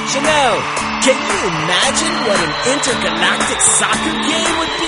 Chanel, can you imagine what an intergalactic soccer game would be?